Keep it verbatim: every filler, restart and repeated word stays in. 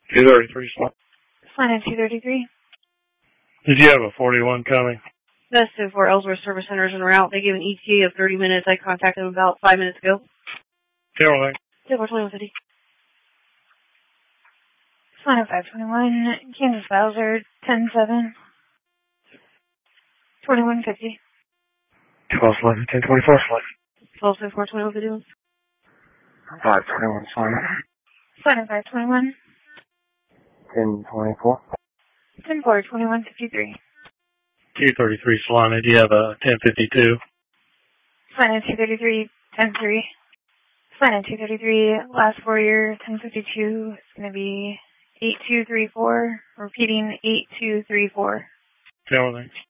two thirty-three slot. Sign in two thirty-three. Did you have a forty-one coming? That's for Ellsworth Service Centers en route. They gave an E T A of thirty minutes. I contacted them about five minutes ago. Caroline. Silver twenty-one fifty. Sign in five twenty-one. Kansas Bowser, ten seven. twenty-one fifty. twelve eleven, ten twenty-four slot. twelve four twenty-one fifty. five twenty-one slot. Sign in five twenty-one. ten twenty-four. ten four twenty-one fifty-three. two thirty-three slot. Do you have a ten fifty-two? Sign in two thirty-three, ten three. Sign in two thirty-three, last four year, ten fifty-two. It's going to be eight two three four. Repeating eight two three four. Caroline.